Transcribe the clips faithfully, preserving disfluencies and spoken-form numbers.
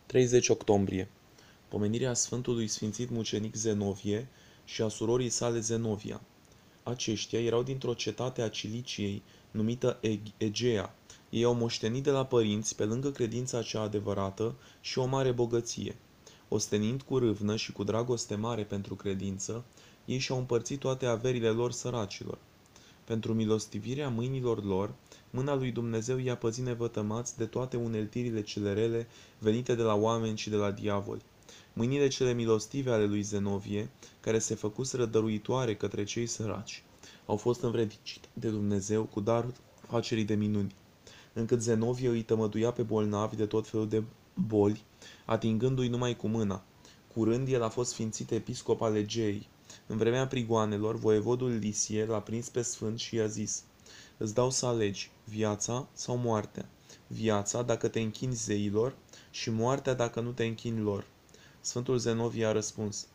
treizeci octombrie. Pomenirea Sfântului Sfințit Mucenic Zenovie și a surorii sale Zenovia. Aceștia erau dintr-o cetate a Ciliciei, numită Egea. Ei au moștenit de la părinți, pe lângă credința cea adevărată, și o mare bogăție. Ostenind cu râvnă și cu dragoste mare pentru credință, ei și-au împărțit toate averile lor săracilor. Pentru milostivirea mâinilor lor, mâna lui Dumnezeu i-a păzit nevătămați de toate uneltirile cele rele venite de la oameni și de la diavoli. Mâinile cele milostive ale lui Zenovie, care se făcuseră dăruitoare către cei săraci, au fost învrednicite de Dumnezeu cu darul facerii de minuni, încât Zenovie îi tămăduia pe bolnavi de tot felul de boli, atingându-i numai cu mâna. Curând el a fost sfințit episcop al Egeei. În vremea prigoanelor, voievodul Lisie l-a prins pe sfânt și i-a zis: îți dau să alegi, viața sau moartea. Viața dacă te închini zeilor și moartea dacă nu te închini lor. Sfântul Zenovie a răspuns: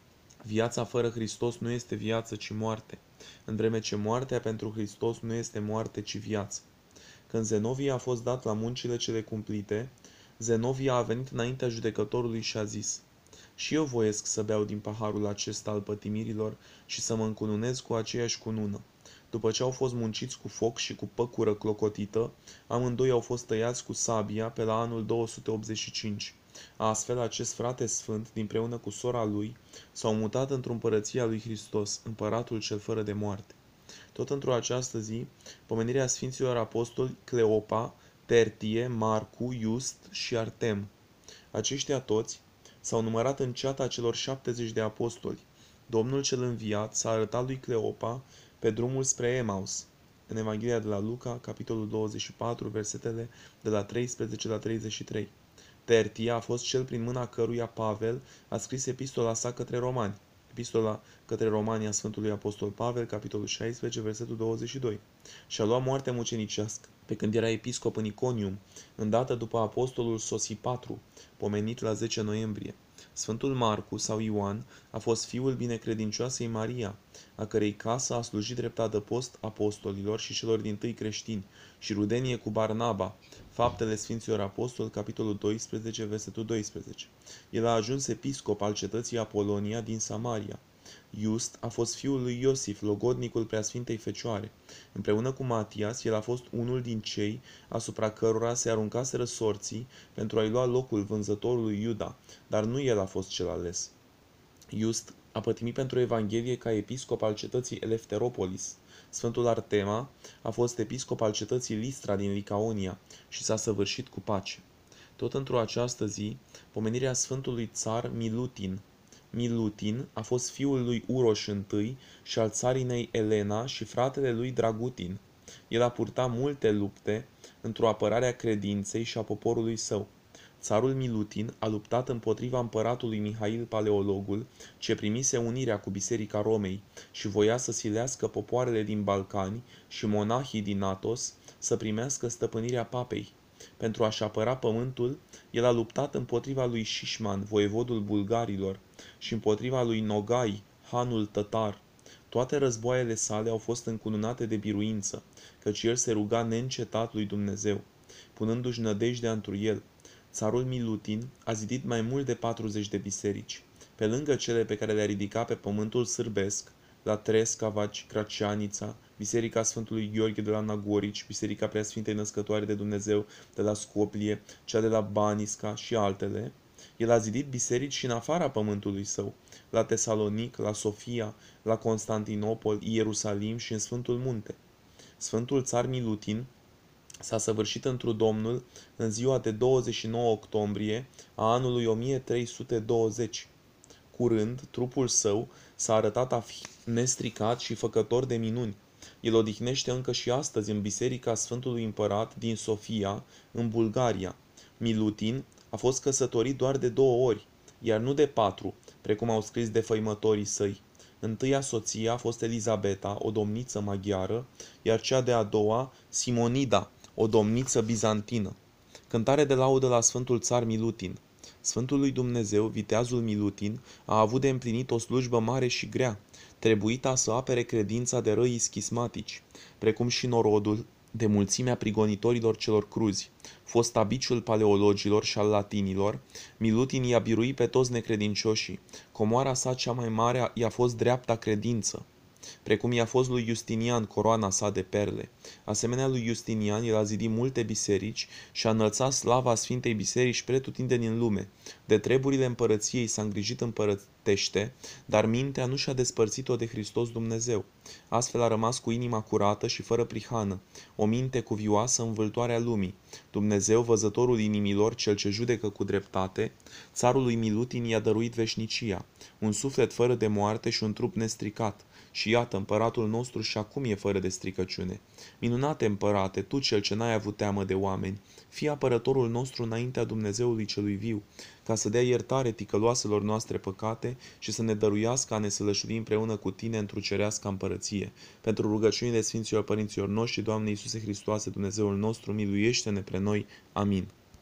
viața fără Hristos nu este viață, ci moarte, în vreme ce moartea pentru Hristos nu este moarte, ci viață. Când Zenovie a fost dat la muncile cele cumplite, Zenovie a venit înaintea judecătorului și a zis: și eu voiesc să beau din paharul acesta al pătimirilor și să mă încununez cu aceeași cunună. După ce au fost munciți cu foc și cu păcură clocotită, amândoi au fost tăiați cu sabia pe la anul două sute optzeci și cinci. Astfel, acest frate sfânt, dinpreună cu sora lui, s-au mutat într-o împărăție a lui Hristos, împăratul cel fără de moarte. Tot într-o această zi, pomenirea Sfinților Apostoli Cleopa, Tertie, Marcu, Just și Artem. Aceștia toți s-au numărat în ceata celor șaptezeci de apostoli. Domnul cel înviat s-a arătat lui Cleopa pe drumul spre Emaus. În Evanghelia de la Luca, capitolul douăzeci și patru, versetele de la treisprezece la treizeci și trei. Tertia a fost cel prin mâna căruia Pavel a scris epistola sa către romani. Epistola către romani a Sfântului Apostol Pavel, capitolul șaisprezece, versetul douăzeci și doi. Și-a luat moartea mucenicească, pe când era episcop în Iconium, îndată după apostolul Sosipatru, pomenit la zece noiembrie. Sfântul Marcu sau Ioan a fost fiul binecredincioasei Maria, a cărei casă a slujit drept adăpost apostolilor și celor dintâi creștini, și rudenie cu Barnaba. Faptele Sfinților Apostoli, capitolul doisprezece, versetul doisprezece. El a ajuns episcop al cetății Apolonia din Samaria. Just a fost fiul lui Iosif, logodnicul Preasfintei Fecioare. Împreună cu Matias, el a fost unul din cei asupra cărora se aruncaseră sorții pentru a-i lua locul vânzătorului Iuda, dar nu el a fost cel ales. Just a pătimit pentru Evanghelie ca episcop al cetății Elefteropolis. Sfântul Artema a fost episcop al cetății Listra din Licaonia și s-a săvârșit cu pace. Tot într-o această zi, pomenirea Sfântului Țar Milutin. Milutin a fost fiul lui Uroș I și al țarinei Elena și fratele lui Dragutin. El a purtat multe lupte într-o apărare a credinței și a poporului său. Țarul Milutin a luptat împotriva împăratului Mihail Paleologul, ce primise unirea cu Biserica Romei și voia să silească popoarele din Balcani și monahii din Atos să primească stăpânirea papei. Pentru a-și apăra pământul, el a luptat împotriva lui Șișman, voievodul bulgarilor, și împotriva lui Nogai, hanul tătar. Toate războaiele sale au fost încununate de biruință, căci el se ruga neîncetat lui Dumnezeu, punându-și nădejdea întru el. Țarul Milutin a zidit mai mult de patruzeci de biserici, pe lângă cele pe care le-a ridicat pe pământul sârbesc, la Trescavaci, Craceanița, Biserica Sfântului Gheorghe de la Nagorici, Biserica Preasfintei Născătoare de Dumnezeu de la Scoplie, cea de la Banisca și altele. El a zidit biserici și în afara pământului său, la Tesalonic, la Sofia, la Constantinopol, Ierusalim și în Sfântul Munte. Sfântul Țar Milutin s-a săvârșit întru Domnul în ziua de douăzeci și nouă octombrie a anului o mie trei sute douăzeci. Curând, trupul său s-a arătat a fi nestricat și făcător de minuni. El odihnește încă și astăzi în Biserica Sfântului Împărat din Sofia, în Bulgaria. Milutin a fost căsătorit doar de două ori, iar nu de patru, precum au scris defăimătorii săi. Întâia soție a fost Elizabeta, o domniță maghiară, iar cea de-a doua, Simonida, o domniță bizantină. Cântare de laudă la Sfântul Țar Milutin. Sfântul lui Dumnezeu, viteazul Milutin, a avut de împlinit o slujbă mare și grea, trebuita să apere credința de răii schismatici, precum și norodul de mulțimea prigonitorilor celor cruzi. Fost abiciul paleologilor și al latinilor, Milutin i-a biruit pe toți necredincioșii. Comoara sa cea mai mare i-a fost dreapta credință, precum i-a fost lui Justinian coroana sa de perle. Asemenea lui Justinian, el a zidit multe biserici și a înălțat slava Sfintei Biserici pretutindeni în lume. De treburile împărăției s-a îngrijit împărătește, dar mintea nu și-a despărțit-o de Hristos Dumnezeu. Astfel a rămas cu inima curată și fără prihană, o minte cuvioasă în vâltoarea lumii. Dumnezeu, văzătorul inimilor, cel ce judecă cu dreptate, țarul lui Milutin i-a dăruit veșnicia, un suflet fără de moarte și un trup nestricat. Și iată, împăratul nostru și acum e fără de stricăciune. Minunate împărate, tu cel ce n-ai avut teamă de oameni, fii apărătorul nostru înaintea Dumnezeului celui viu, ca să dea iertare ticăloaselor noastre păcate și să ne dăruiască a ne sălășuri împreună cu tine într-o cerească împărăție. Pentru rugăciunile Sfinților Părinților noștri, Doamne Iisuse Hristoase, Dumnezeul nostru, miluiește-ne pre noi. Amin.